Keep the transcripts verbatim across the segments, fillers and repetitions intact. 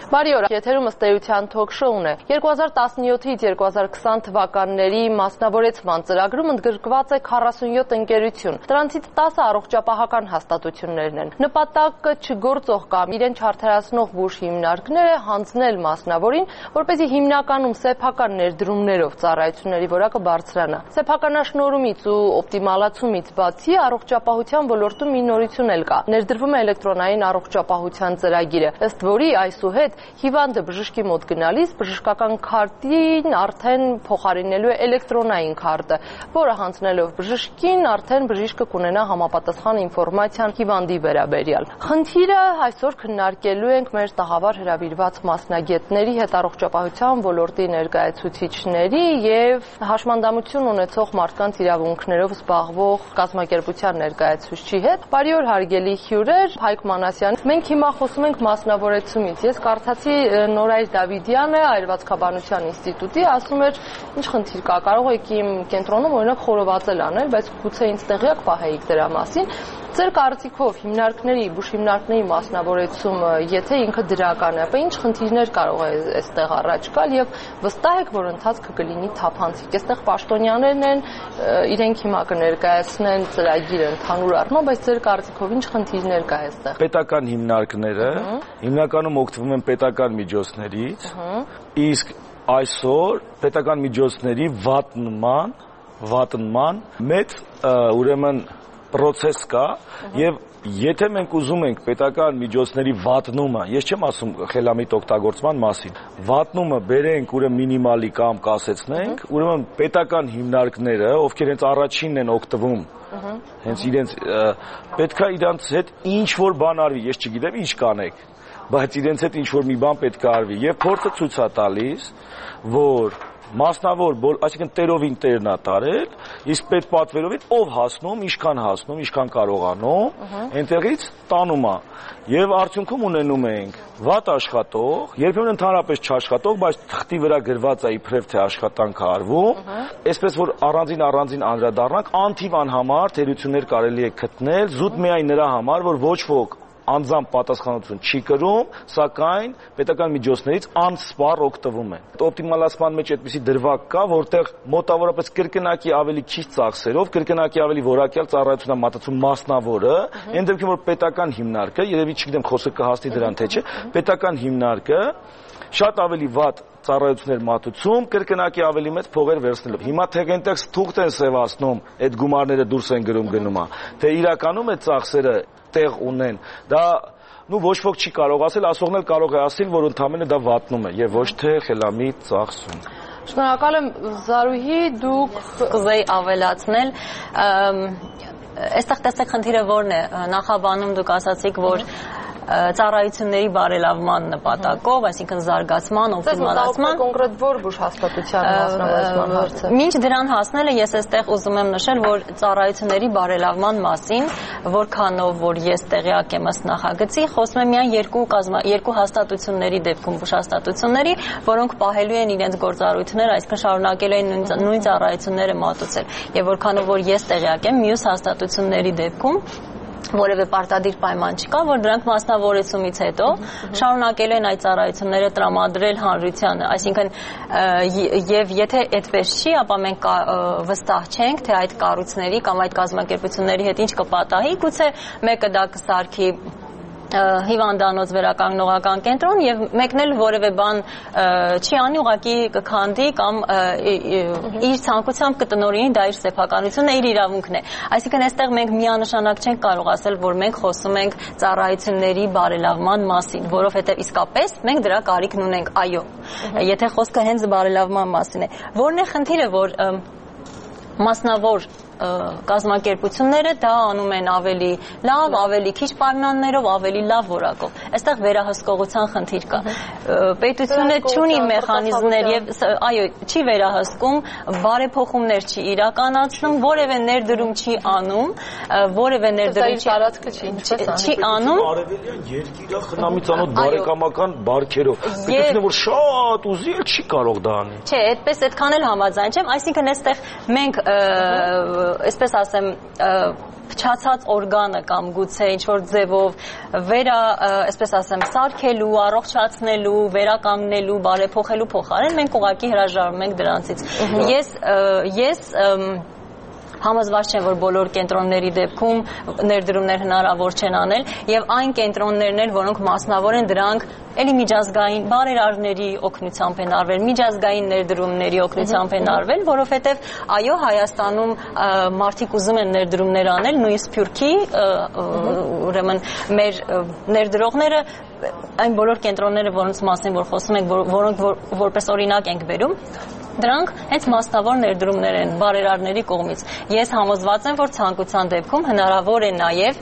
Բարի օր, եթերում ըստ էության թոք-շոուն է։ երկու հազար տասնյոթից երկու հազար կսան թվականների մասնավորեցման ծրագրում ընդգրկված է քառասունյոթ ընկերություն։ Դրանցից տասը առողջապահական հաստատություններն են։ Նպատակը չգործող կամ իրեն չարդարացնող բուժ հիմնարկներ է հանձնել մասնավորին, որպեսզի հիմնականում սեփական ներդրումներով ծառայությունների որակը բարձրանա։ Սեփականաշնորհումից ու օպտիմալացումից բացի առողջապահության ոլորտում մի նորություն էլ կա։ Ներդրվում է էլեկտրոնային առողջապահության ծրագիրը, ըստ որի այսուհետ հիվանդը բժշկի մոտ գնալիս բժշկական քարտին արդեն փոխարինելու է էլեկտրոնային քարտը, որը հանձնելով բժշկին արդեն բժիշկը կունենա համապատասխան ինֆորմացիան հիվանդի վերաբերյալ։ Խնդիրը այսօր քննարկելու ենք մեր տաղավար հրավիրված մասնագետների հետ, առողջապահության ոլորտի ներկայացուցիչների եւ հաշմանդամություն ունեցող մարդկանց իրավունքներով զբաղվող կազմակերպության ներկայացուցչի հետ։ Բարի օր, հարգելի հյուրեր, Հայկ Մանասյան։ Մենք հիմա խոսում ենք մասնավորեցումից։ Ես կարծացի Նորայր Դավիդյանը Այրվածքաբանության ինստիտուտի ասում էր, ինչ խնդիր կա, կարող եք իմ կենտրոնում օրինակ խորովածել անել, բայց գուցե ինձ տեղյակ պահեիք դրա մասին։ Ձեր կարծիքով հիմնարկների, բուժ հիմնարկների մասնավորեցումը, եթե ինքը դրական է, ապա ինչ խնդիրներ կարող է այստեղ առաջ գալ եւ վստահ եք, որ ընթացքը կլինի թափանցիկ։ Այստեղ պաշտոնյաներն են, իրենք հիմա կներկայացնեն ծրագիրը ընդհանուր առմամբ, բայց ձեր կարծիքով ինչ խնդիրներ կա այստեղ։ Պետական հիմնարկները հիմնականում օգտվում են պետական միջոցներից, իսկ այսօր պետական միջոցների վատնման, վատնման մեծ ուրեմն process կա եւ եթե մենք ուզում ենք պետական միջոցների վատնումը, ես չեմ ասում խելամիտ օգտագործման մասին, վատնումը բերենք ուրեմն մինիմալի կամ կասեցնենք, ուրեմն պետական հիմնարկները, ովքեր հենց առաջինն են օգտվում, հենց իրենց պետքա իրանց հետ ինչ որ բան արվի, ես չգիտեմ ինչ կանեք, բայց իրենց հետ ինչ որ մի բան պետք է արվի եւ փորձը ցույց է տալիս, որ մասնավոր, այսինքն տերովին տերն է տարել, իսկ պետ պատվերովին ով հասնում, ինչքան հասնում, ինչքան կարողանում, այնտեղից տանում է։ Եվ արդյունքում ունենում ենք վատ աշխատող, երբեմն ընդհանրապես չաշխատող, բայց թղթի վրա գրված է իբրև թե աշխատանք է արվում, այսպես որ առանձին առանձին անդրադառնանք, անթիվ անհամար թերություններ կարելի է գտնել, զուտ միայն նրա համար, որ ոչ ոք անձամբ պատասխանատվություն չի կրում, սակայն պետական միջոցներից անսպառ օգտվում են։ Օպտիմալացման մեջ այդպիսի դրվագ կա, որտեղ մոտավորապես կրկնակի ավելի քիչ ծախսերով, կրկնակի ավելի որակյալ ծառայություն է մատուցում մասնավորը, այն դեպքում որ պետական հիմնարկը, երևի չգիտեմ խոսքը կհասնի դրան թե չէ, պետական հիմնարկը շատ ավելի վատ ծառայություններ մատուցում, կրկնակի ավելի մեծ փողեր վերցնելով։ Հիմա թե այնտեղ թուղթ են սևացնում, այդ գումարները դուրս են գրում գնումա, թե իրականում այդ ծախսերը տեղ ունեն, դա նու ոչ ոք չի կարող ասել, ասողն էլ կարող է ասել, որ ընդամենը դա վատնում է եւ ոչ թե խելամիտ ծախսում։ Շնորհակալ եմ, Զարուհի, դուք կուզեի ավելացնել, այստեղ տեսեք խնդիրը որն է, նախաբանում դուք ասացիք, որ ծառայությունների բարելավման նպատակով, այսինքն զարգացման, օպտիմալացման, կոնկրետ որ բուժ հաստատության մասնավորեցման հարցը։ Մինչ դրան հասնելը ես այստեղ ուզում եմ նշել, որ ծառայությունների բարելավման մասին, որքանով որ ես տեղյակ եմ ըստ նախագծի, խոսում եմ միայն երկու կազմա, երկու հաստատությունների դեպքում բուժ հաստատությունների, որոնք պահելու են իրենց գործառույթները, այսինքն շարունակելու են նույն, նույն ծառայությունները մատուցել։ Եվ որքանով որ ես տեղյակ եմ, մյուս հաստատությունների դեպքում որևէ պարտադիր պայման չկա, որ դրանք մասնավորեցումից հետո շարունակել են այդ ծառայությունները տրամադրել հանրությանը, այսինքն եւ եթե այդպես չի, ապա մենք վստահ չենք, թե այդ կառույցների կամ այդ կազմակերպությունների հետ ինչ կպատահի, գուցե մեկը դա կսարքի հիվանդանոց վերականգնողական կենտրոն եւ մեկն էլ որևէ բան չի անի, ուղղակի կքանդի կամ իր ցանկությամբ կտնօրինի, դա իր սեփականությունն է, իր իրավունքն է։ Այսինքն այստեղ մենք միանշանակ չենք կարող ասել, որ մենք խոսում ենք ծառայությունների բարելավման մասին, որովհետեւ իսկապես մենք դրա կարիքն ունենք, այո։ Եթե խոսքը հենց բարելավման մասին է, որն է խնդիրը, որ մասնավոր կազմակերպությունները դա անում են ավելի լավ, ավելի քիչ պայմաններով, ավելի լավ որակով։ Այստեղ վերահսկողության խնդիր կա։ Պետությունը չունի մեխանիզմներ եւ այո, չի վերահսկում, բարեփոխումներ չի իրականացնում, որևէ ներդրում չի անում, որևէ ներդրում չի տարածքը չի, չի անում։ Արևելյան երկիրը խնամի ծանոթ բարեկամական բարքերով։ Պետք է որ շատ ուզի չի կարող դա անի։ Չէ, այդպես այդքան էլ համաձայն չեմ, այսինքն այստեղ մենք այսպես ասեմ, փչացած օրգանը կամ գուցե ինչ-որ ձևով վերա, այսպես ասեմ, սարքելու, առողջացնելու, վերականգնելու, բարեփոխելու փոխարեն մենք ուղղակի հրաժարվում ենք դրանցից։ Ես ես համոզված չեմ, որ բոլոր կենտրոնների դեպքում ներդրումներ հնարավոր չեն անել եւ այն կենտրոններն էլ, որոնք մասնավոր են, դրանք էլի միջազգային բարերարների օգնությամբ են արվել, միջազգային ներդրումների օգնությամբ են արվել, որովհետեւ այո, Հայաստանում մարդիկ ուզում են ներդրումներ անել, նույն Սփյուռքի, ուրեմն մեր ներդրողները այն բոլոր կենտրոնները, որոնց մասին որ խոսում ենք, որոնք որպես օրինակ ենք բերում, դրանք հենց մասնավոր ներդրումներ են բարերարների կողմից։ Ես համոզված եմ, որ ցանկության դեպքում հնարավոր է նաև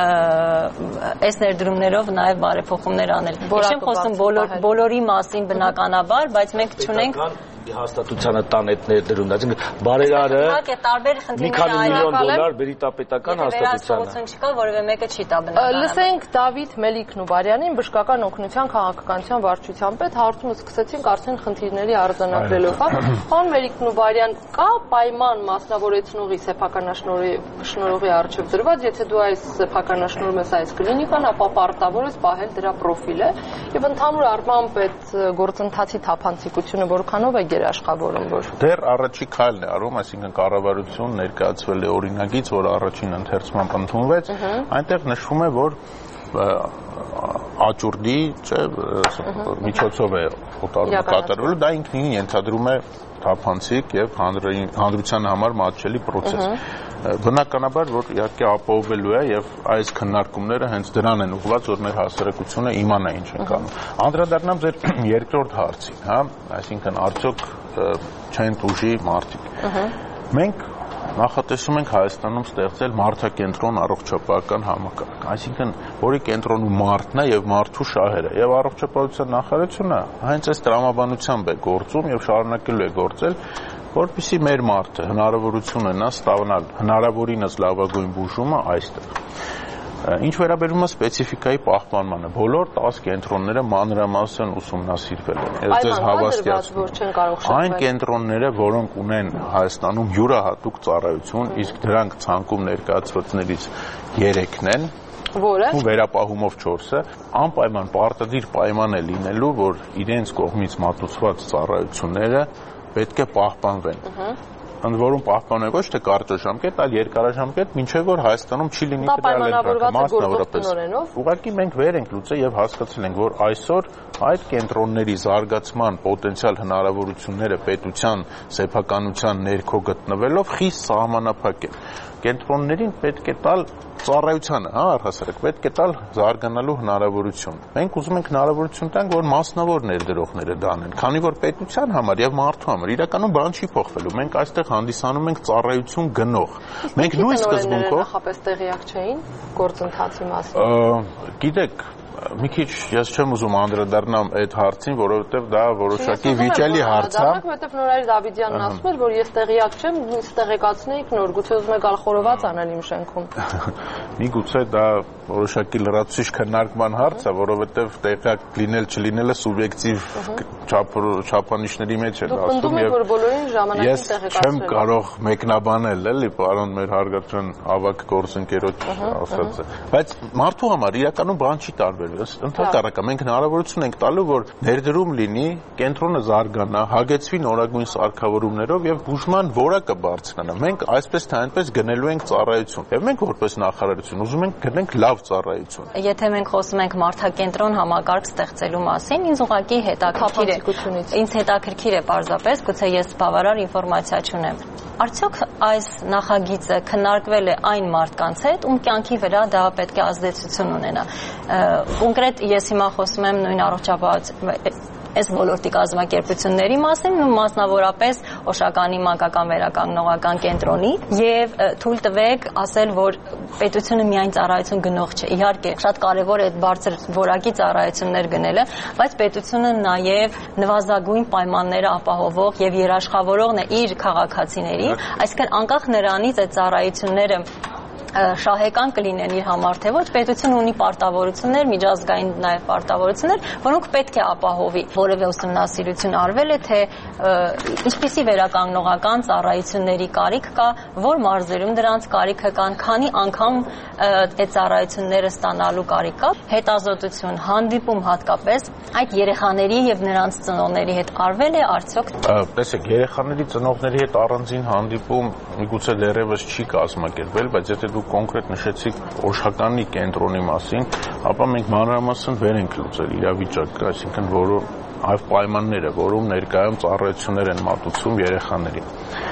այս ներդրումներով նաև բարեփոխումներ անել։ Ես չեմ խոսում բոլորի մասին բնականաբար, բայց մենք չունենք հաստատությանը տան այդ ներդրումն, այսինքն բարերարը մի քանի միլիոն դոլար բերի տա պետական հաստատությանը։ Չկա, որևէ մեկը չի տա բնականաբար։ Լսենք Դավիթ Մելիք-Նուբարյանին, բժշկական օգնության քաղաքականության վարչության պետ, հարցումը սկսեցինք արդեն խնդիրների արձանագրելով, հա։ Պարոն Մելիք-Նուբարյան, կա պայման մասնավորեցնողի սեփականաշնորհի առջև դրված, եթե դու այս սեփականաշնորհում ես այս կլինիկան, ապա պարտավոր ես պահել դրա պրոֆիլը, եւ ընդհանուր առմամբ այդ գործընթացի թափանցիկությունը որքանով է երաշխավորում, որ դեռ առաջի քայլն է արում, այսինքն կառավարություն ներկայացվել է օրինագիծ, որ առաջին ընթերցմամբ ընդունվեց, այնտեղ նշվում է, որ աճուրդի, չէ, միջոցով է օտարումը կատարվելու, դա ինքնին ենթադրում է թափանցիկ եւ հանրության համար մատչելի պրոցես։ Բնականաբար, որ իհարկե ապահովելու է եւ այս քննարկումները հենց դրան են ուղղված, որ մեր հասարակությունը իմանա ինչ են կանում։ Անդրադառնամ ձեր երկրորդ հարցին, հա, այսինքն արդյոք չեն ուժի մարդիկ։ Մենք նախատեսում ենք Հայաստանում ստեղծել մարդակենտրոն առողջապահական համակարգ, այսինքն որի կենտրոնում մարդն է եւ մարդու շահերը, եւ առողջապահության նախարարությունը հենց այս տրամաբանությամբ է գործում եւ շարունակելու է գործել, որպեսզի մեր մարդը հնարավորություն ունենա ստանալ հնարավորինս լավագույն բուժումը այստեղ։ Ինչ վերաբերում է սպეციფიკայի պահպանմանը, բոլոր տասը կենտրոնները մանրամասն ուսումնասիրվել են։ Ես ձեզ հավաստիացնում եմ։ Այն կենտրոնները, որոնք ունեն Հայաստանում յուրահատուկ ծառայություն, իսկ դրանք ցանկում ներկայացվածներից երեքն են, որը ու վերապահումով չորսը, անպայման պարտադիր պայման է լինելու, որ իրենց կողմից մատուցված ծառայությունները պետք է պահպանվեն։ Ընդ որում պահպանվել ոչ թե կարճաժամկետ, այլ երկարաժամկետ, մինչև որ Հայաստանում չի լինի դրան դրանք մասնավորապես։ Ուղղակի մենք վեր ենք լուծել եւ հասկացել ենք, որ այսօր այդ կենտրոնների զարգացման պոտենցիալ հնարավորությունները պետության սեփականության ներքո գտնվելով խիստ սահմանափակ են։ Կենտրոններին պետք է տալ ծառայությանը, հա, առհասարակ պետք է տալ զարգանալու հնարավորություն։ Մենք ուզում ենք հնարավորություն տանք, որ մասնավոր ներդրողները դա անեն, քանի որ պետության համար եւ մարդու համար իրականում բան չի փոխվելու։ Մենք այստեղ հանդիսանում ենք ծառայություն գնող։ Մենք նույն սկզբունքով նախապես տեղյակ չէին գործընթացի մասին։ Գիտեք, մի քիչ ես չեմ ուզում անդրադառնամ այդ հարցին, որովհետև դա որոշակի վիճելի հարց է։ Որովհետև Նորայր Դավիթյանն ասում էր, որ ես տեղյակ չեմ, ինձ տեղեկացնեիք նոր, գուցե ուզում եք ալխորոված անել իմ շենքում։ Միգուցե դա որոշակի լրացուցիչ քննարկման հարց է, որովհետև տեղյակ լինել չլինելը սուբյեկտիվ չափանիշների մեջ է ասում եւ որ բոլորին ժամանակին տեղեկացնել։ Ես չեմ կարող մեկնաբանել, էլի, պարոն մեր հարգարժան ավակ գործընկերոջ ասածը, բայց մարդու համար իրականում բան չի տարբերվում։ Ընդհանրապես մենք հնարավորություն ենք տալու, որ ներդրում լինի, կենտրոնը զարգանա, հագեցվի նորագույն սարքավորումներով եւ բուժման որակը բարձրանա։ Մենք այսպես թե այնպես գնելու ենք ծառայություն։ Եվ մենք որպես նախարարություն ուզում ենք գնենք լավ ծառայություն։ Եթե մենք խոսում ենք մարդակենտրոն համակարգ ստեղծելու մասին, ինձ ուղղակի հետաքրքիր է։ Ինձ հետաքրքիր է պարզապես, գուցե ես բավարար ինֆորմացիա չունեմ։ Արդյոք այս նախագիծը քննարկվել է այն մարդկանց հետ, ում կյանքի վրա դա պետք է ազդեցություն ունենա։ Կոնկրետ ես հիմա խոսում եմ նույն առողջապահության այս ոլորտի կազմակերպությունների մասին, մասնավորապես Օշականի մանկական վերականգնողական կենտրոնի եւ թույլ տվեք ասել, որ պետությունը միայն ծառայություն գնող չէ։ Իհարկե, շատ կարեւոր է այդ բարձր որակի ծառայություններ գնելը, բայց պետությունը նաեւ նվազագույն պայմանները ապահովող եւ երաշխավորողն է իր քաղաքացիների, այսինքն անկախ նրանից այդ ծառայությունները շահեկան կլինեն իր համար, թե ոչ, պետությունը ունի պարտավորություններ, միջազգային նաև պարտավորություններ, որոնք պետք է ապահովի։ Որևէ ուսումնասիրություն արվել է, թե ինչպիսի վերականգնողական ծառայությունների կարիք կա, որ մարզերում դրանց կարիքը կան, քանի անգամ այդ ծառայությունները ստանալու կարիք կա, հետազոտություն, հանդիպում հատկապես այդ երեխաների եւ նրանց ծնողների հետ արվել է արդյոք։ Տեսեք, երեխաների ծնողների հետ առանձին հանդիպում միգուցե դեռևս չի կազմակերպվել, բայց եթե դու կոնկրետ նշեցիք Օշականի կենտրոնի մասին, ապա մենք մանրամասն վեր ենք լուծել իրավիճակը, այսինքն որը այլ պայմանները, որում ներկայում ծառայություններ են մատուցում երեխաներին։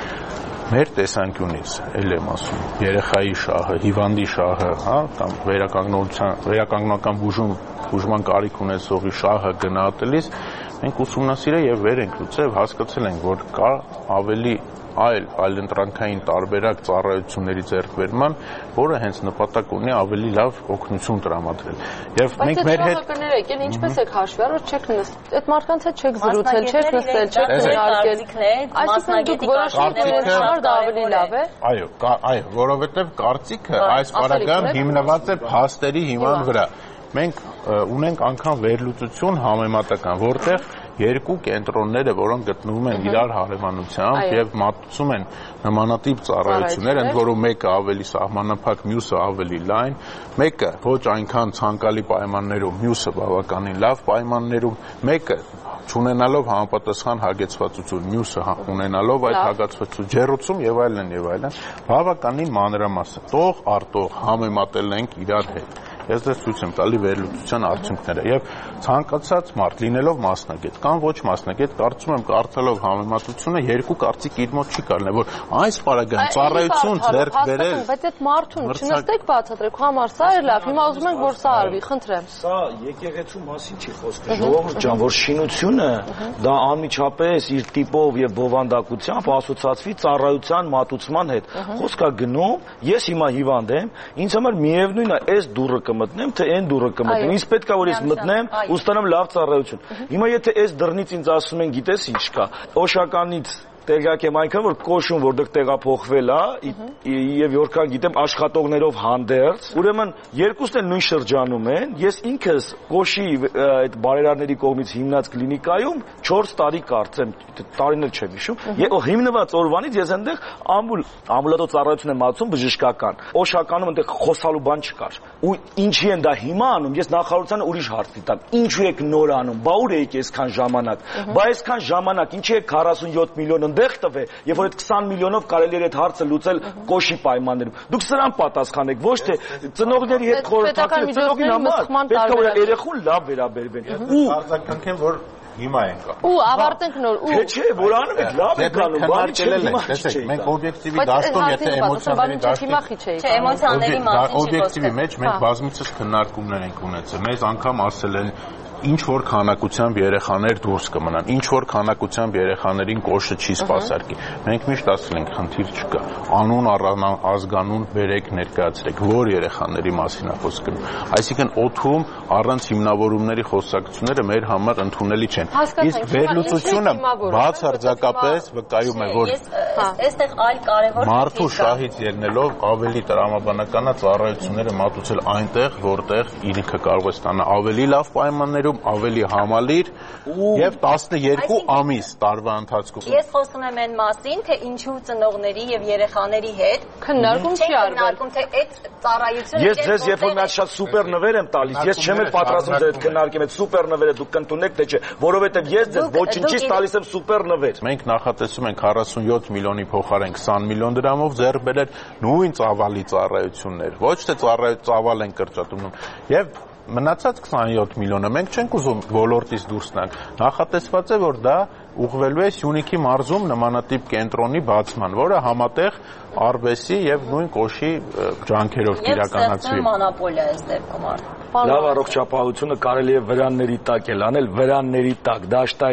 Մեր տեսանկյունից, ել եմ ասում, երեխայի շահը, հիվանդի շահը, հա, կամ վերականգնության, վերականգնական բուժում, բուժման կարիք ունեցողի շահը գնահատելիս մենք ուսումնասիրել եւ վեր ենք լուծել, հասկացել ենք, որ կա ավելի այլ այլընտրանքային տարբերակ ծառայությունների ձեռքբերման, որը հենց նպատակ ունի ավելի լավ օգնություն տրամադրել։ Եվ մենք մեր հետ կներեք, ինչպես եք հաշվի առել, չեք նստել, այդ մարդկանց հետ չեք զրուցել, չեք նստել, չեք քննարկել։ Այսինքն դուք որոշեցիք, որ դա ավելի լավ է։ Այո, այո, որովհետև կարծիքը այս պարագայում հիմնված է փաստերի հիման վրա։ Մենք ունենք անգամ վերլուծություն համեմատական, որտեղ երկու կենտրոնները, որոնք գտնվում են իրար հարևանությամբ եւ մատուցում են նմանատիպ ծառայություններ, ընդ որում մեկը ավելի սահմանափակ, մյուսը ավելի լայն, մեկը ոչ այնքան ցանկալի պայմաններում, մյուսը բավականին լավ պայմաններում, մեկը չունենալով համապատասխան հագեցվածություն, մյուսը ունենալով այդ հագեցվածություն, ջեռուցում եւ այլն եւ այլն, բավականին մանրամասն, տող արտող համեմատել ենք իրար հետ։ Ես դες ցույց եմ տալի վերլուծության արդյունքները եւ ցանկացած մարդ լինելով մասնագետ կամ ոչ մասնագետ կարծում եմ կարդալով համեմատությունը երկու կարծիք իր մոտ չի կարողանալ որ այս պարագայում ծառայություն ձեռք բերել բայց այդ մարդուն չնստեք բացատրեք համար սա է լավ հիմա ուզում ենք որ սա արվի խնդրեմ սա եկեղեցու մասին չի խոսքը ժողովուրդ ջան որ շինությունը դա անմիջապես իր տիպով եւ բովանդակությամբ ասոցացվի ծառայության մատուցման հետ խոսքա գնում ես հիմա հիվանդ եմ ինձ համար միևնույն է այս դուրը մտնեմ թե այն դուրը կմտնեմ ինձ պետք է որ ես մտնեմ ու ստանամ լավ ծառայություն հիմա եթե այս դռնից ինձ ասում են գիտես ինչ կա Օշականից տեղյակ եմ այնքան որ կոշուն որտեղ տեղափոխվել է եւ որքան գիտեմ աշխատողներով հանդերձ ուրեմն երկուսն էլ նույն շրջանում են ես ինքս կոշի այդ բարերարների կողմից հիմնած կլինիկայում չորս տարի կարծեմ տարին էլ չեմ հիշում եւ հիմնված օրվանից ես այնտեղ ամբուլ ամբուլատոր ծառայություն եմ մատուցում բժշկական Օշականում այնտեղ խոսալու բան չկար ու ինչի են դա հիմա անում ես նախարարությանը ուրիշ հարց դիտամ ինչու եք նոր անում բա ուր եք այսքան ժամանակ բա այսքան ժամանակ ինչի եք քառասունյոթ միլիոն ընդեղ տվե եւ որ այդ քսան միլիոնով կարելի էր այդ հարցը լուծել կոշի պայմաններում դուք սրան պատասխանեք ոչ թե ծնողների հետ խորհրդակցել ծնողին համար պետք է որ երեխուն լավ վերաբերվեն ու արձագանքեն որ հիմա ենք ու ավարտենք նոր ու չէ որ անում եք լավ եք անում բանի չէ հիմա տեսեք մենք օբյեկտիվի դաշտում եթե էմոցիաների դաշտում չէ էմոցիաների մասին օբյեկտիվի մեջ մենք բազմիցս քննարկումներ ենք ունեցել մեզ անգամ ասել են ինչ որ քանակությամբ երեխաներ դուրս կմնան, ինչ որ քանակությամբ երեխաներին կոշը չի սպասարկի։ Մենք միշտ ասել ենք, խնդիր չկա։ Անուն ազգանուն բերեք ներկայացրեք, որ երեխաների մասին է խոսքը։ Այսինքն օդում առանց հիմնավորումների խոսակցությունները մեր համար ընդունելի չեն։ Իսկ վերլուծությունը բացարձակապես վկայում է, որ այստեղ այլ կարևոր մարդու շահից ելնելով ավելի տրամաբանական է ծառայությունները մատուցել այնտեղ, որտեղ ինքը կարող է ստանալ ավելի լավ պայմաններ ավելի համալիր եւ տասնյոթ ամիս տարվա ընթացքում Ես խոսում եմ այն մասին թե ինչու ծնողների եւ երեխաների հետ քննարկում չի արվել թե այդ ծառայությունը Ես ձեզ երբ որ մի հատ շատ սուպեր նվեր եմ տալիս ես չեմ էլ պատրաստվում ձեր հետ քննարկեմ այդ սուպեր նվերը դուք կընդունեք թե չէ որովհետեւ ես ձեզ ոչինչից տալիս եմ սուպեր նվեր Մենք նախատեսում ենք քառասունյոթ միլիոնի փոխարեն քսան միլիոն դրամով ձեռք բերել նույն ծավալի ծառայություններ ոչ թե ծավալ են կրճատում եւ Մնացած քսանյոթ միլիոնը մենք չենք ուզում ոլորտից դուրս տանք։ Նախատեսված է, որ դա ուղղվելու է Սյունիքի մարզում նմանատիպ կենտրոնի բացման, որը համատեղ Արբեսի եւ նույն կոշի ջանքերով կիրականացվի։ Եվ մոնոպոլիա է դեպքում արդեն։ Լավ առողջապահությունը կարելի է վրանների տակ էլ անել, վրանների տակ, դաշտային։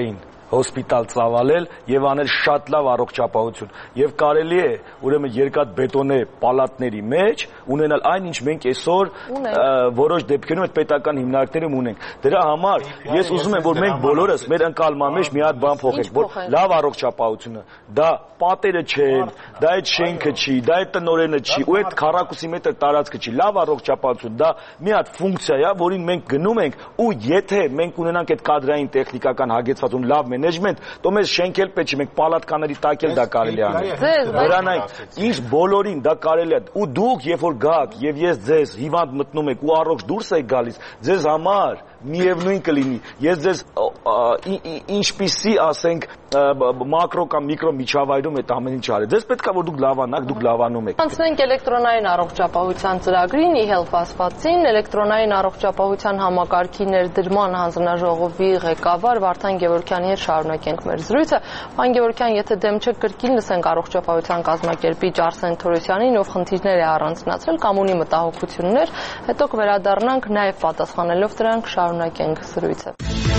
հոսպիտալ ծավալել եւ անել շատ լավ առողջապահություն եւ կարելի է ուրեմն երկաթ բետոնե պալատների մեջ ունենալ այն ինչ մենք այսօր որոշ դեպքերում այդ պետական հիմնարկներում ունենք դրա համար ես ուզում եմ որ մենք բոլորս մեր ընկալման մեջ մի հատ բան փոխենք որ լավ առողջապահությունը դա պատերը չեն դա այդ շենքը չի դա այդ տնօրենը չի ու այդ քառակուսի մետր տարածքը չի լավ առողջապահություն դա մի հատ ֆունկցիա է որին մենք գնում ենք ու եթե մենք ունենանք այդ կադրային տեխնիկական հագեցված ու լավ մենեջմենտ, તો մեզ շենքել պետք չի, մենք պալատկաների տակ էլ դա կարելի է անել։ Դրանայք ինչ բոլորին դա կարելի է։ Ու դուք երբ որ գաք եւ ես ձեզ հիվանդ մտնում եք ու առողջ դուրս եք գալիս, ձեզ համար միևնույն կլինի։ Ես ձեզ ինչպիսի, ասենք, մակրո կամ միկրո միջավայրում այդ ամեն ինչ արել։ Ձեզ պետք է որ դուք լավանաք, դուք լավանում եք։ Անցնենք էլեկտրոնային առողջապահության ծրագրին, e-health ասվածին, էլեկտրոնային առողջապահության համակարգի ներդրման հանձնաժողովի ղեկավար Վարդան Գևորգյանի հետ շարունակենք մեր զրույցը։ Պարոն Գևորգյան, եթե դեմ չեք, կրկին լսենք առողջապահության կազմակերպիչ Արսեն Թորոսյանին, ով խնդիրներ է առանձնացրել կամ ունի մտահոգություններ, հետո կվերադառնանք նաև պատասխանելով դրանք շարունակենք զրույցը։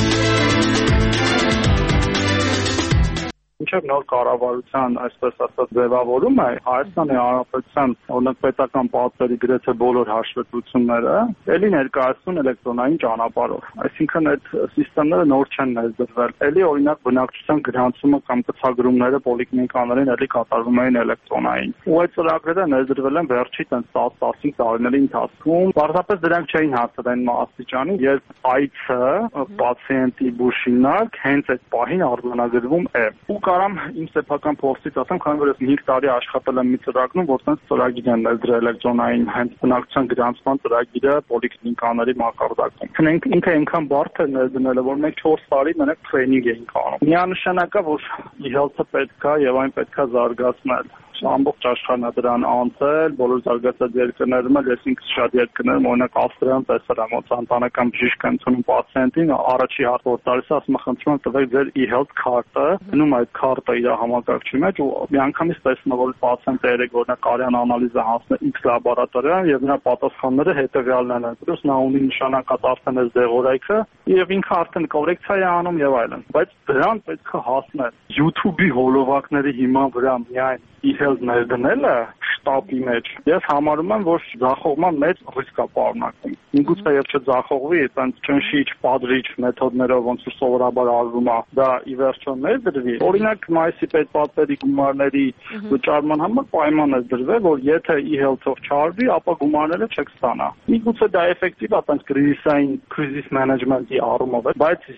Մինչև նոր կառավարության, այսպես ասած, ձևավորումը Հայաստանի Հանրապետության օրինակ պետական պատվերի գրեթե բոլոր հաշվետվությունները էլի ներկայացնում էլեկտրոնային ճանապարհով։ Այսինքն այդ սիստեմները նոր չեն ներդրվել։ Էլի օրինակ բնակչության գրանցումը կամ կցագրումները պոլիկլինիկաներին էլի կատարվում էին էլեկտրոնային։ Ու այդ ծրագրերը ներդրվել են վերջի տասը-տասնհինգ տարիների ընթացքում։ Պարզապես դրանք չէին հասել այն աստիճանի, երբ այցը պացիենտի բուժինակ հենց այդ պահին արձանագրվում է։ Ու կարամ իմ սեփական փորձից ասեմ, քանի որ ես հինգ տարի աշխատել եմ մի ծրագրում, որտեղ ծրագիր են ներդրել էլեկտրոնային հենց բնակչության գրանցման ծրագիրը պոլիկլինիկաների մակարդակում։ Քնենք ինքը այնքան բարդ է ներդնելը, որ մենք չորս տարի մենակ տրեյնինգ էինք անում։ Միանշանակ է, որ e-health-ը պետք է եւ այն պետք է զարգացնել։ Ամբողջ աշխարհն է դրան անցել, բոլոր զարգացած երկրներում էլ, ես ինքս շատ երկրներում, օրինակ Ավստրիայում տեսել եմ, ոնց ընտանեկան բժիշկ են ցնում պացիենտին, առաջի հարկով տալիս է, ասում է խնդրում եմ տվեք ձեր e-health քարտը, դնում այդ քարտը իր համակարգչի մեջ ու միանգամից տեսնում է, որ պացիենտը երեք օրինակ արյան անալիզը հանձնել X լաբորատորիա եւ նրա պատասխանները հետեւյալներն են։ Պլյուս նա ունի նշանակած արդեն այս դեղորայքը եւ ինքը արդեն կորեկցիա է անում եւ այլն։ Բայց դրան պետք է հասնել YouTube-ի հոլովակների հիման վրա միայն e-health ներդնելը շտապի մեջ ես համարում եմ, որ ձախողման մեծ ռիսկ է պարունակում։ Միգուցե եւ չձախողվի, այդպես ճնշիչ, պատրիչ մեթոդներով ոնց որ սովորաբար արվում է, դա ի վերջո ներդրվի։ Օրինակ մայիսի պետպատվերի գումարների վճարման համար պայման է դրվել, որ եթե e-health-ով չարվի, ապա գումարները չեք ստանա։ Միգուցե դա էֆեկտիվ է, այդպես կրիզիսային crisis management-ի առումով է, բայց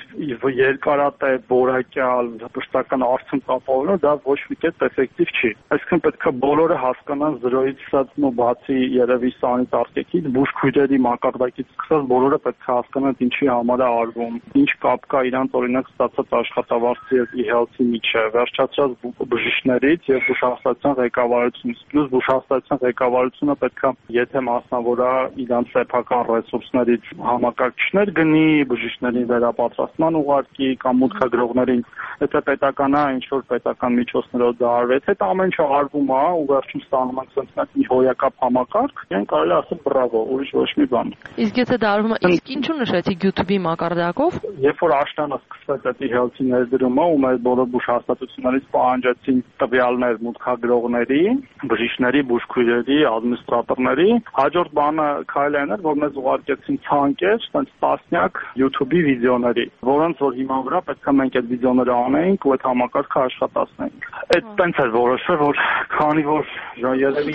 երկարատև, որակյալ, բժշկական արդյունք ապահովելը դա ոչ մի կերպ էֆեկտիվ չի։ Այսինքն պետք է բոլորը հասկանան զրոյից ստացն ու բացի երևի սանիտարքից, բուժքույրերի մակարդակից սկսած բոլորը պետք է հասկանան ինչի համար է արվում, ինչ կապ կա իրանց օրինակ ստացած աշխատավարձի եւ e-health-ի միջեւ, վերջացած բժիշկներից եւ բուժհաստատության ղեկավարությունից։ Պլյուս բուժհաստատության ղեկավարությունը պետք է եթե մասնավորա իրանց սեփական ռեսուրսներից համակարգիչներ գնի, բժիշկներին վերապատրաստման ուղարկի կամ մուտքագրողներին, եթե պետական է, ինչ որ պետական միջոցներով դա արվեց, այդ ամեն ինչը արվում է ու վերջում ստանում ենք sense մի հոյակապ համակարգ, այն կարելի ասել բրավո, ուրիշ ոչ մի բան։ Իսկ եթե դա արվում է, իսկ ինչու նշեցի YouTube-ի մակարդակով։ Երբ որ աշնանը սկսվեց այդ e-health-ի ներդրումը ու մեր բոլոր բուժհաստատություններից պահանջեցին տվյալներ մուտքագրողների, բժիշկների, բուժքույրերի, ադմինիստրատորների, հաջորդ բանը քայլն էր, որ մեզ ուղարկեցին ցանկեր, sense տասնյակ YouTube-ի վիդեոների, որոնց որ հիմա վրա պետք է մենք այդ վիդեոները անեինք ու այդ համակարգը աշխատացնեինք։ Այդ տենց էր որոշվել, որ քանի որ երևի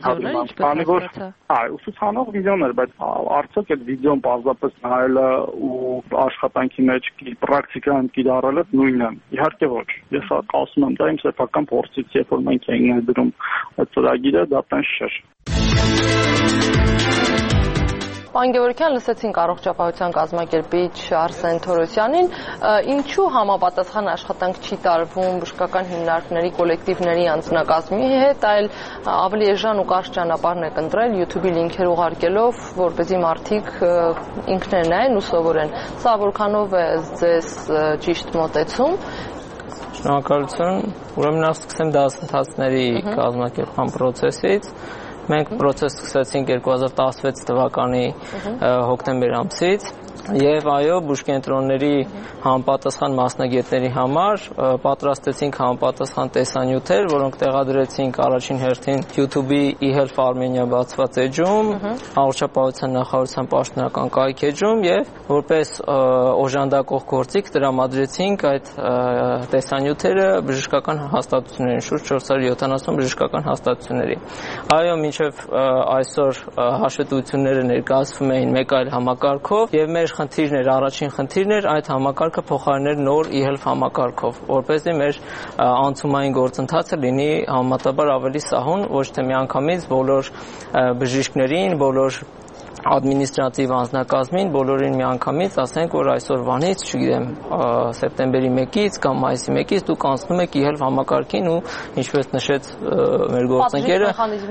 քանի որ այ ուսուցանող վիդեոներ, բայց արդյոք այդ վիդեոն պարզապես նայելը ու աշխատանքի մեջ պրակտիկան կիրառելը նույնն է։ Իհարկե ոչ։ Ես ասում եմ, դա իմ սեփական փորձից, երբ որ մենք էինք ներդրում այդ ծրագիրը, դա տենց չէր։ Պարոն Գևորգյան, լսեցինք առողջապահության կազմակերպիչ Արսեն Թորոսյանին, ինչու համապատասխան աշխատանք չի տարվում բժշկական հիմնարկների կոլեկտիվների անձնակազմի հետ, այլ ավելի էժան ու կարճ ճանապարհն եք ընտրել YouTube-ի լինքեր ուղարկելով, որպեսզի մարդիկ ինքներն նայեն ու սովորեն։ Սա որքանով է ձեզ ճիշտ մոտեցում։ Շնորհակալություն։ Ուրեմն նախ սկսեմ դասընթացների կազմակերպման process-ից։ Մենք process սկսեցինք երկու հազար տասնվեց թվականի հոկտեմբեր ամսից Եվ այո, բուժկենտրոնների համապատասխան մասնագետների համար պատրաստեցինք համապատասխան տեսանյութեր, որոնք տեղադրեցինք առաջին հերթին YouTube-ի eHealth Armenia բացված էջում, Առողջապահության նախարարության պաշտոնական կայքէջում եւ որպես օժանդակող գործիք տրամադրեցինք այդ տեսանյութերը բժշկական հաստատություններին, շուրջ չորս հարյուր յոթանասուն բժշկական հաստատությունների։ Այո, մինչև այսօր հաշվետվությունները ներկայացվում էին մեկ այլ համակարգով եւ մեր խնդիրն էր, առաջին խնդիրն էր այդ համակարգը փոխարինել նոր eHealth համակարգով, որպեսզի մեր անցումային գործընթացը լինի համեմատաբար ավելի սահուն, ոչ թե միանգամից բոլոր բժիշկներին, բոլոր ադմինիստրատիվ անձնակազմին բոլորին միանգամից ասենք, որ այսօրվանից, չգիտեմ, սեպտեմբերի մեկից կամ մայիսի մեկից դուք անցնում եք eHealth համակարգին ու ինչպես նշեց մեր գործընկերը,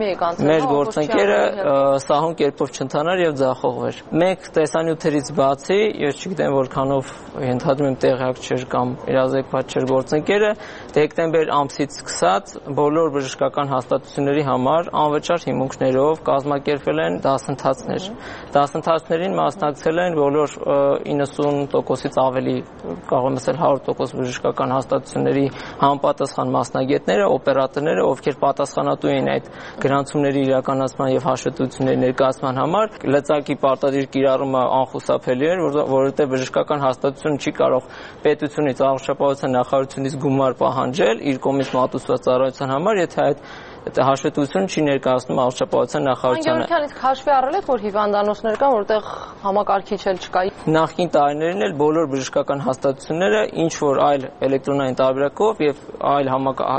մեր գործընկերը սահուն կերպով չընթանար եւ ձախողվեր։ Մեկ տեսանյութերից բացի, ես չգիտեմ որքանով ենթադրում եմ տեղյակ չէր կամ իրազեկված չէր գործընկերը, դեկտեմբեր ամսից սկսած բոլոր բժշկական հաստատությունների համար անվճար հիմունքներով կազմակերպվել են դասընթացներ։ Դասընթացներին մասնակցել են բոլոր իննսուն տոկոսից ավելի, կարող եմ ասել հարյուր տոկոս բժշկական հաստատությունների համապատասխան մասնագետները, օպերատորները, ովքեր պատասխանատու էին այդ գրանցումների իրականացման եւ հաշվետվությունների ներկայացման համար։ Լծակի պարտադիր կիրառումը անխուսափելի էր, որովհետեւ բժշկական հաստատությունը չի կարող պետությունից, առողջապահության նախարարությունից գումար պահանջել իր կողմից մատուցված ծառայության համար, եթե այդ հաշվետվությունը չի ներկայացնում առողջապահության նախարարությանը։ Անգերքյանից հաշվի առել եք, որ հիվանդանոցներ կան, որտեղ համակարգիչ էլ չկա։ Նախկին տարիներին էլ բոլոր բժշկական հաստատությունները ինչ որ այլ էլեկտրոնային տարբերակով եւ այլ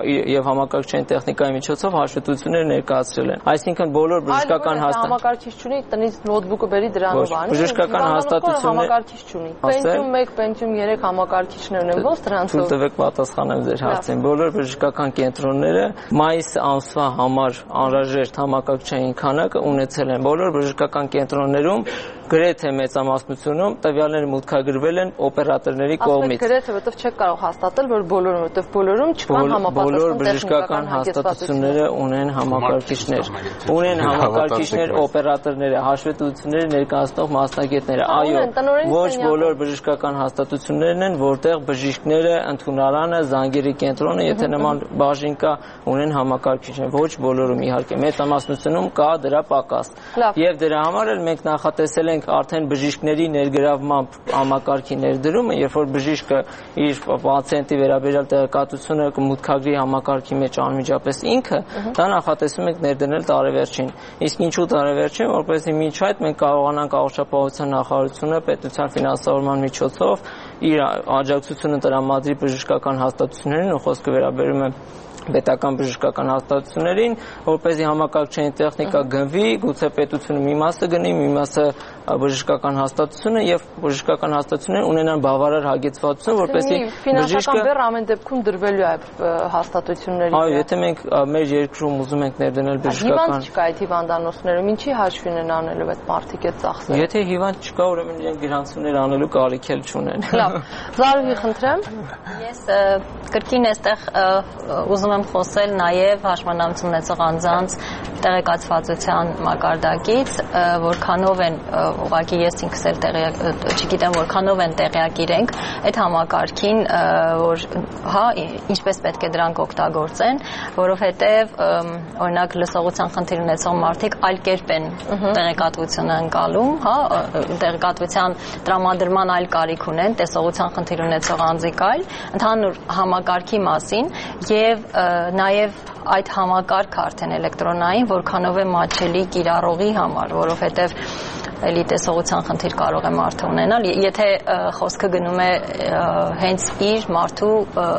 եւ համակարգչային տեխնիկայի միջոցով հաշվետվություններ ներկայացրել են։ Այսինքն բոլոր բժշկական հաստատությունները համակարգիչ չունի, տնից նոթբուկը բերի դրանով անի։ Բժշկական հաստատությունները համակարգիչ չունի։ Պենսիում մեկ, պենսիում երեք համակարգիչներն են, ո՞նց դրանցով։ Թույլ տվեք պատասխանեմ ձեր հարցին։ Բոլոր բժշկական կենտրոնները մայիս ամսվա համար անհրաժեշտ համակարգչային քանակը ունեցել են։ Բոլոր բժշկական կենտրոններում գրեթե մեծամասնությունում տվյալները մուտքագրվել են օպերատորների կողմից։ Գրեթե, որովհետև չեք կարող հաստատել, որ բոլորում, որովհետև բոլորում չկան համապատասխան բոլոր բժշկական հաստատությունները ունեն համակարգիչներ, ունեն համակարգիչներ օպերատորները, հաշվետվությունները ներկայացնող մասնագետները։ Այո, ոչ բոլոր բժշկական հաստատություններն են, որտեղ բժիշկները, ընդունարանը, զանգերի կենտրոնը, եթե նման բաժին կա, ունեն համակարգիչներ։ Ոչ բոլորում իհարկե, մեծամասնությունում կա դրա պակաս։ Եվ դրա համար էլ մենք նախատեսել ենք արդեն բժիշկների ներգրավմամբ համակարգի ներդրումը, երբ որ բժիշկը իր պացիենտի վերաբերյալ տեղեկատվությունը կմուտքագրի համակարգի մեջ անմիջապես ինքը, դա նախատեսում ենք ներդնել տարեվերջին։ Իսկ ինչու տարեվերջին, որպեսզի մինչ այդ մենք կարողանանք առողջապահության նախարարությունը պետության ֆինանսավորման միջոցով իր աջակցությունը տրամադրի բժշկական հաստատություններին, ու խոսքը վերաբերում է պետական բժշկական հաստատություններին, որպեսզի համակարգչային տեխնիկա գնվի, գուցե պետությունը մի մասը գնի, մի մասը բժշկական հաստատությունը եւ բժշկական հաստատությունները ունենան բավարար հագեցվածություն, որպեսզի բժիշկը բեռ ամեն դեպքում դրվելու է հաստատությունների։ Այո, եթե մենք մեր երկրում ուզում ենք ներդնել բժշկական։ Հիվանդ չկա այդ հիվանդանոցներում, ինչի հաշվին են անելու այդ մարդիկ այդ ծախսերը։ Եթե հիվանդ չկա, ուրեմն իրենք գրանցումներ անելու կարիք էլ չունեն։ Լավ։ Զարուհի, խնդրեմ։ Ես կրկին այստեղ ուզում եմ խոսել նաև հաշվանամություն ունեցող անձանց տեղեկացվածության մակարդակից, որքանով են ուղղակի ես ինքս էլ տեղյակ չգիտեմ որքանով են տեղյակ իրենք այդ համակարգին, որ հա ինչպես պետք է դրանք օգտագործեն, որովհետև օրինակ լսողության խնդիր ունեցող մարդիկ այլ կերպ են տեղեկատվությունը ընկալում, հա, տեղեկատվության տրամադրման այլ կարիք ունեն, տեսողության խնդիր ունեցող անձիկ այլ, ընդհանուր համակարգի մասին եւ նաև այդ համակարգը արդեն էլեկտրոնային որքանով է մատչելի կիրառողի համար, որովհետև էլի տեսողության խնդիր կարող է մարդը ունենալ, եթե խոսքը գնում է հենց իր մարդու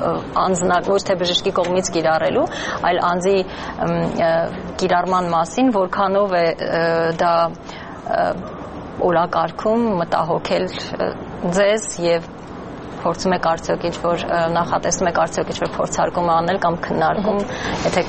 անձնակ, ոչ թե բժշկի կողմից կիրառելու, այլ անձի կիրառման մասին, որքանով է դա օրակարգում մտահոգել ձեզ եւ փորձում եք արդյոք ինչ-որ նախատեսում եք արդյոք ինչ-որ փորձարկում անել կամ քննարկում, եթե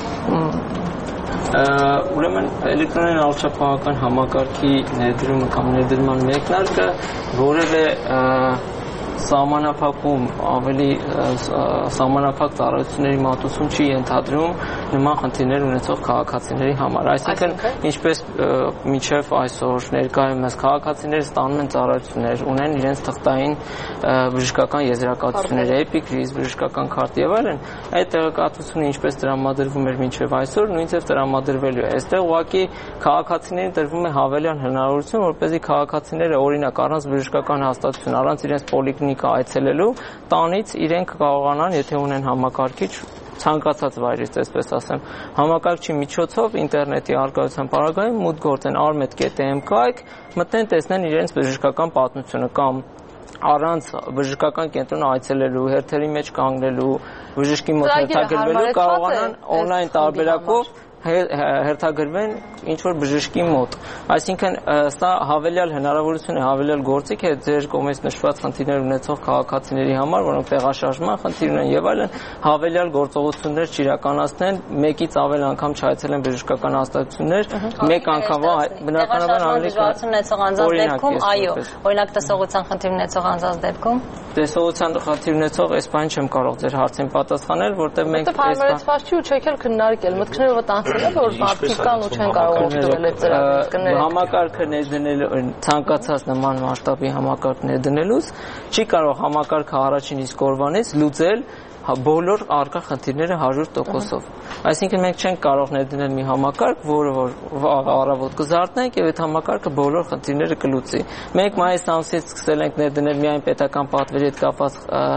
ուրեմն էլեկտրոնային առողջապահական համակարգի ներդրումը կամ ներդրման մեկնարկը որևէ սահմանափակում ավելի սահմանափակ ծառայությունների մատուցում չի ենթադրում նման խնդիրներ ունեցող քաղաքացիների համար։ Այսինքն, ինչպես մինչև այսօր ներկայումս քաղաքացիները ստանում են ծառայություններ, ունեն իրենց թղթային բժշկական եզրակացություններ, էպիկրիզ, բժշկական քարտ եւ այլն, այդ տեղեկատվությունը ինչպես տրամադրվում էր մինչև այսօր, նույնպես տրամադրվելու է։ Այստեղ ուղղակի քաղաքացիներին տրվում է հավելյալ հնարավորություն, որպեսզի քաղաքացիները օրինակ առանց բժշկական հաստատություն, առանց իրենց պոլիկլինիկա այցելելու, տանից իրենք կարողանան, եթե ունեն համակարգիչ, ցանկացած վայրից, այսպես ասեմ, համակարգչի միջոցով ինտերնետի առկայության պարագայում մուտք գործեն արմետ կետ էմ կայք, մտնեն, տեսնեն իրենց բժշկական պատմությունը կամ առանց բժշկական կենտրոն այցելելու, հերթերի մեջ կանգնելու, բժշկի մոտ հերթագրվելու կարողանան օնլայն տարբերակով հերթագրվեն ինչ-որ բժշկի մոտ։ Այսինքն, սա հավելյալ հնարավորություն է, հավելյալ գործիք է ձեր կողմից նշված խնդիրներ ունեցող քաղաքացիների համար, որոնք տեղաշարժման խնդիր ունեն եւ այլն, հավելյալ գործողություններ չիրականացնեն, մեկից ավել անգամ չայցելեն բժշկական հաստատություններ, մեկ անգամվա բնականաբար ավելի ունեցող անձանց դեպքում, այո, օրինակ տեսողության խնդիր ունեցող անձանց դեպքում տեսողության խնդիր ունեցող այս բան չեմ կարող ձեր հարցին պատասխանել, որտեղ մենք հարմարեցված չի ու չեք էլ քննարկել, մտքներով տանցել է, որ մարդիկ կան ու չեն կարող օգտվել այդ ծրագրերից։ Համակարգը ներդնելու ցանկացած նման մասշտաբի համակարգ ներդնելուց չի կարող համակարգը առաջին իսկ օրվանից լուծել բոլոր առկա խնդիրները հարյուր տոկոսով։ Այսինքն մենք չենք կարող ներդնել մի համակարգ, որը որ առավոտ կզարթնենք եւ այդ համակարգը բոլոր խնդիրները կլուծի։ Մենք մայիս ամսից սկսել ենք ներդնել միայն պետական պատվերի հետ կապված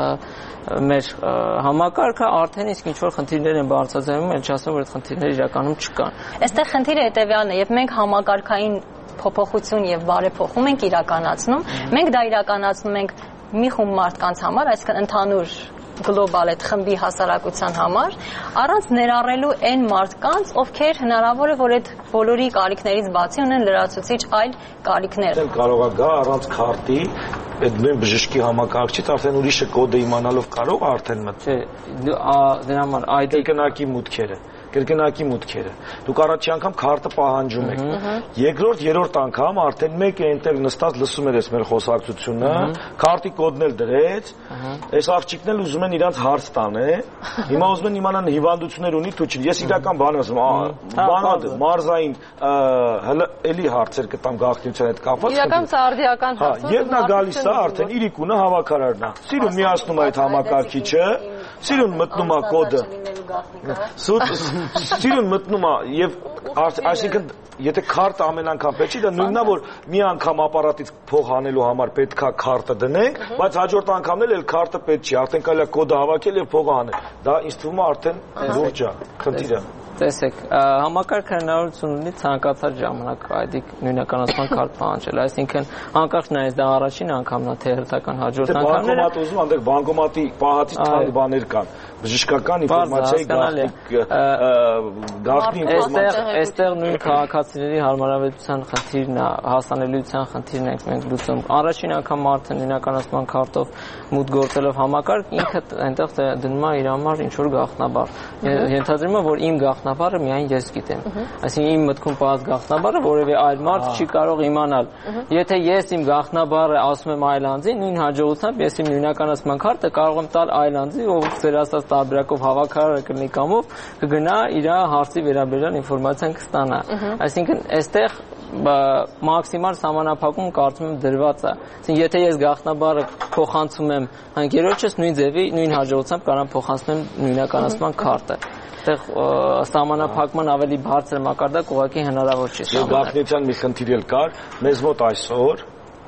մեր համակարգը, արդեն իսկ ինչ-որ խնդիրներ են բարձրացնում, էլ չասեմ, որ այդ խնդիրները իրականում չկան։ Այստեղ խնդիրը հետեւյալն է, երբ մենք համակարգային փոփոխություն եւ բարեփոխում ենք իրականացնում, մենք դա իրականացնում ենք մի խումբ մարդկանց համար, այսինքն ընդհանուր գլոբալ այդ խմբի հասարակության համար, առանց ներառելու այն մարդկանց, ովքեր հնարավոր է, որ այդ բոլորի կարիքներից բացի ունեն լրացուցիչ այլ կարիքներ։ Կարող է գա առանց քարտի, այդ նույն բժշկի համակարգչից արդեն ուրիշը կոդը իմանալով կարող արդեն մտնել։ Դրա համար այդ կրկնակի մուտքերը կրկնակի մուտքերը։ Դուք առաջի անգամ քարտը պահանջում եք։ Երկրորդ, երրորդ անգամ արդեն մեկը այնտեղ նստած լսում էր մեր խոսակցությունը, քարտի կոդն էլ դրեց, այս աղջիկն էլ ուզում են իրանց հարց տանել։ Հիմա ուզում են իմանան հիվանդություններ ունի თუ չի։ Ես իրական բան ասում, բանադ, մարզային էլի հարցեր կտամ գաղտնիության հետ կապված։ Իրական սարդիական հարցեր։ Երբ նա գալիս է, արդեն իրիկունը հավաքարարն է։ Սիրուն միացնում է այդ համակարգիչը, սիրուն մտնում է կոդը։ Սիրուն մտնում է եւ այսինքն եթե քարտը ամեն անգամ պետք չի, դա նույնն է, որ մի անգամ ապարատից փող հանելու համար պետքա քարտը դնենք, բայց հաջորդ անգամն էլ քարտը պետք չի, արդեն կարելի է կոդը հավաքել եւ փողը հանել։ Դա ինձ թվում է արդեն լուրջ է, խնդիրը։ Տեսեք, համակարգը հնարավորություն ունի ցանկացած ժամանակ այդ նույնականացման քարտ պահանջել, այսինքն անկախ նայած դա առաջին անգամն է թե հերթական հաջորդ անգամները։ Բանկոմատ ուզում, այնտեղ բանկոմատի պահածից թանկ բաներ կան, բժշկական ինֆորմացիայի գաղտնի ինֆորմացիա։ Այստեղ նույն քաղաքացիների հարմարավետության խնդիրն է, հասանելիության խնդիրն ենք մենք լուծում։ Առաջին անգամ մարդը նույնականացման քարտով մուտք գործելով համակարգ ինքը այնտեղ դնում է իր համար ինչ որ գաղտնաբար։ Ենթադրում եմ, որ իմ գաղտնաբարը միայն ես գիտեմ։ Այսինքն իմ մտքում պահած գաղտնաբարը որևէ այլ մարդ չի կարող իմանալ։ Եթե ես իմ գաղտնաբարը ասում եմ այլ անձի, նույն հաջողությամբ ես իմ նույնականացման քարտը կարող եմ տալ այլ անձի, ով ձեր ասած տարբերակով հավաքարարը կլինի կամ ով կգնա իր հարցի վերաբերյալ ինֆորմացիան կստանա։ Այսինքն այստեղ մաքսիմալ սահմանափակում կարծում եմ դրված է։ Այսինքն եթե ես գաղտնաբարը փոխանցում եմ ընկերոջս, նույն ձևի, նույն հաջողությամբ կարող եմ փոխանցեմ նույնականացման քարտը։ Այդտեղ սահմանափակման ավելի բարձր մակարդակ ուղղակի հնարավոր չի։ Գաղտնիության մի խնդիր էլ կար, մեզ մոտ այսօր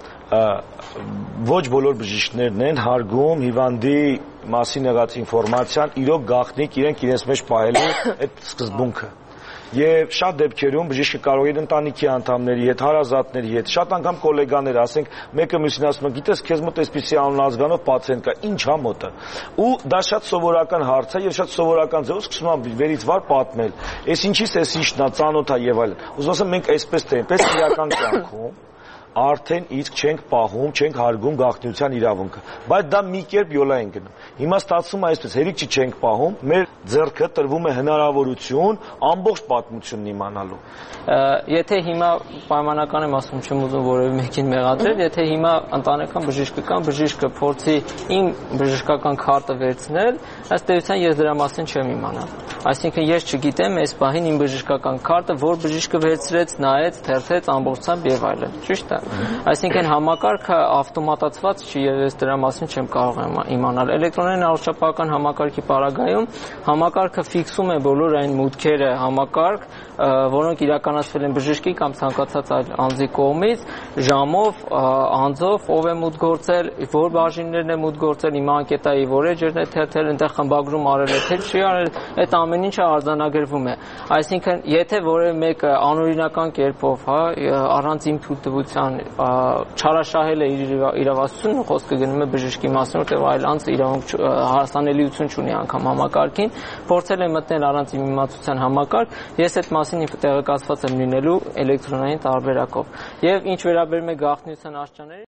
ոչ բոլոր բժիշկներն են հարգում հիվանդի մասին եղած ինֆորմացիան իրոք գաղտնիք իրենք իրենց մեջ պահելու այդ սկզբունքը։ Եվ շատ դեպքերում բժիշկը կարող է ընտանիքի անդամների հետ, հարազատների հետ, շատ անգամ գոլեգաներ, ասենք, մեկը մյուսին ասում է, գիտես, քեզ մոտ այսպիսի անուն ազգանով պացիենտ կա, ինչ հա մոտը։ Ու դա շատ սովորական հարց է եւ շատ սովորական ձևով սկսում է վերից վար պատմել։ Այս ինչի՞ս էս ինչն է, ծանոթ է եւ այլն։ Ուզում ասեմ, մենք այսպես թե այնպես իրական կյանքում արդեն իսկ չենք պահում, չենք հարգում գաղտնիության իրավունքը, բայց դա մի կերպ յոլա են գնում։ Հիմա ստացվում է այսպես, հերիք չի չենք պահում, մեր ձեռքը տրվում է հնարավորություն ամբողջ պատմությունն իմանալու։ Եթե հիմա պայմանական եմ ասում, չեմ ուզում որևէ մեկին մեղադրել, եթե հիմա ընտանեկան բժիշկը կան, բժիշկը փորձի իմ բժշկական քարտը վերցնել, ըստ էության ես դրա մասին չեմ իմանա։ Այսինքն ես չգիտեմ այս պահին իմ բժշկական քարտը որ բժիշկը վերցրեց, նայեց, թերթեց ամբողջությամբ եւ այլն։ Ճիշտ է։ Այսինքն համակարգը ավտոմատացված չի եւ ես դրա մասին չեմ կարող իմանալ։ Էլեկտրոնային առողջապահական համակարգի պարագայում համակարգը ֆիքսում է բոլոր այն մուտքերը համակարգ, որոնք իրականացվել են բժշկի կամ ցանկացած այլ անձի կողմից, ժամով, անձով, ով է մուտք գործել, որ բաժիններն է մուտք գործել, իմ անկետայի որ էջերն է թերթել, այնտեղ խմբագրում արել է, թե չի արել, այդ ամեն ինչը արձանագրվում է։ Այսինքն, եթե որևէ մեկը անօրինական կերպով, հա, առանց իմ թույլտվության չարաշահել է իր իրավասությունը, խոսքը գնում է բժշկի մասին, որտեղ այլ անձ իրավունք հասանելիություն չունի անգամ համակարգին, փորձել է մտնել առանց իմ իմացության համակարգ, ես այդ մասին տեղեկացված եմ լինելու էլեկտրոնային տարբերակով։ Եվ ինչ վերաբերում է գաղտնիության աստիճաններին